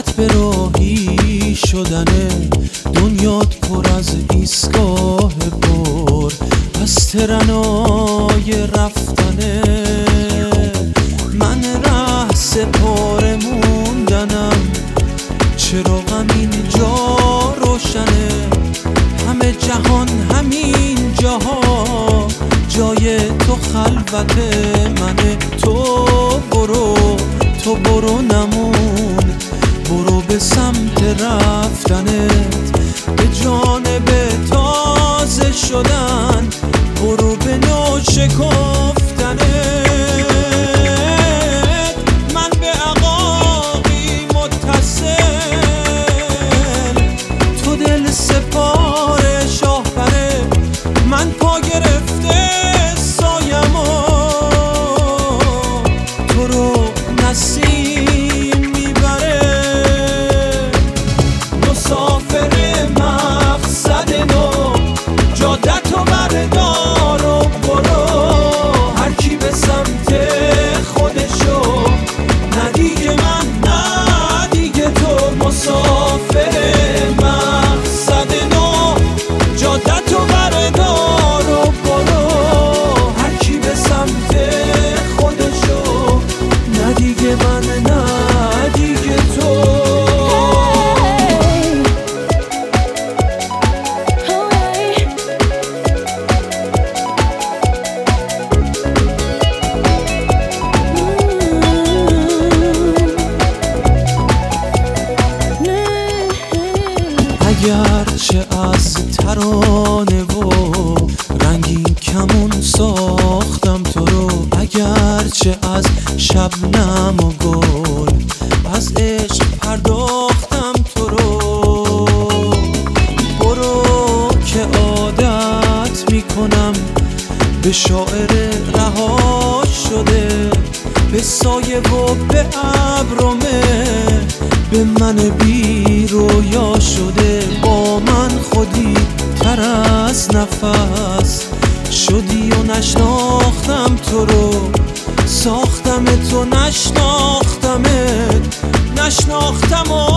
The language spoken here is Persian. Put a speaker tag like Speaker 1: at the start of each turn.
Speaker 1: فقط به راهی شدنه، دنیات پر از ایستگاه پر از ترنای رفتنه. من ره سپاره موندنم، چراغم اینجا روشنه. همه جهان همین جاها جای تو خلوت منه. تو برو نمون، برو به سمت رفتنت، به جانب تازه شدن، برو به نو شکفتنت. من به عقاقی متصل، تو دل سپار شاهپره. من پا گرفته سایمو، تو رو نسیم میبره. مسافر مقصد نو، جادت و بردار و برو، هر کی به سمت خودشو، نه دیگه من نه دیگه تو. مسافر مقصد نو، جادت و بردار و برو، هر کی به سمت خودشو، نه دیگه من نه دیگه تو. اگرچه از ترانه و رنگین کمون ساختم تو رو، اگرچه از شبنم و گل از عشق پرداختم تو رو. برو که عادت میکنم به شاعر رها شده، به سایه و به ابرمه، به من بی رویا شده. با من خودی تر از نفس شدی و نشناختم تو رو، ساختم تو نشناختمت، نشناختم و